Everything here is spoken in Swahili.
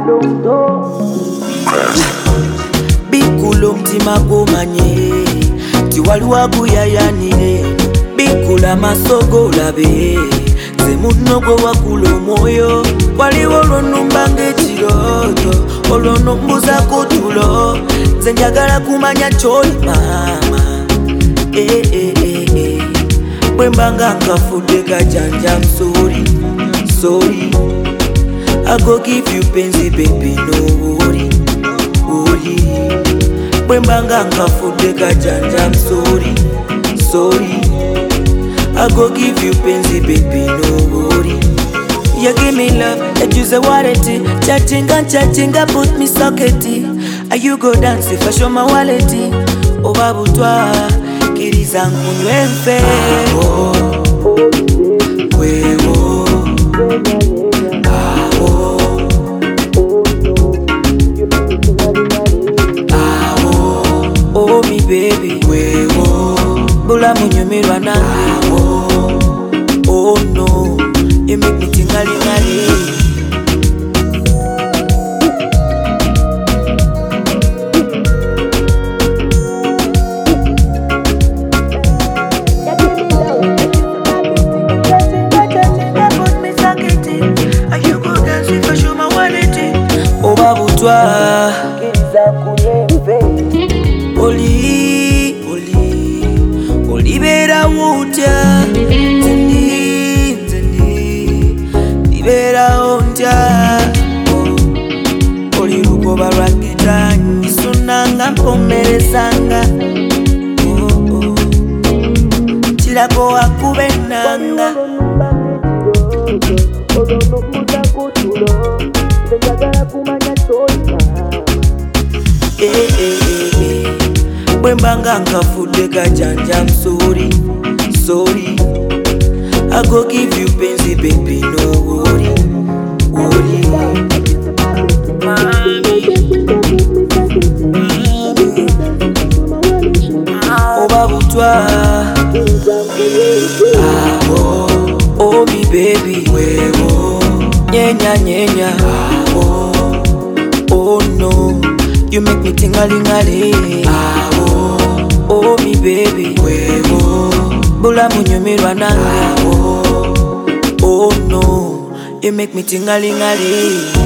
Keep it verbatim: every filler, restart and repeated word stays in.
Bikulo mtima gumanye tiwaliwa guyayanire bikula masogo labe ze munogo wakulo moyo waliwo lonumba ngekiroto olonombuza kutulo ze njagala kumanya choli mama eh eh eh eh bwembanga nkafudde kajanja sorry sorry I go give you penzi baby no worry worry bwembanga nkafudde kajanja sorry sorry I go give you penzi baby no worry. You give me love, you use a wallet. Chatting and chatting, I put me sockety. Are you go dance if I show my wallet? Oh babu toi, kiriza nkunywe mfe. Wewo, awo, awo, oh me baby. Wewo, bula munyumirwa nange. Oh no, you make me tingali-ngali. Oh babu toi, Oli, Oli, Olibera wutia, Zendi, Zendi, Libera ontia, oh, Oli rukoba rakita, Nisunanga mpomere sanga, oh, oh, Chilako akubenanga. Eh eh eh eh bwembanga nkafudde kajanja sorry sorry I go give you penzi baby no worry worry oh babu toi ah oh oh me baby wewo nyenya nyenya ah oh oh no you make me tingali-ngali. Ah oh, oh me baby. Wewo, bula munyumirwa nange. Ah oh, oh no, you make me tingali-ngali.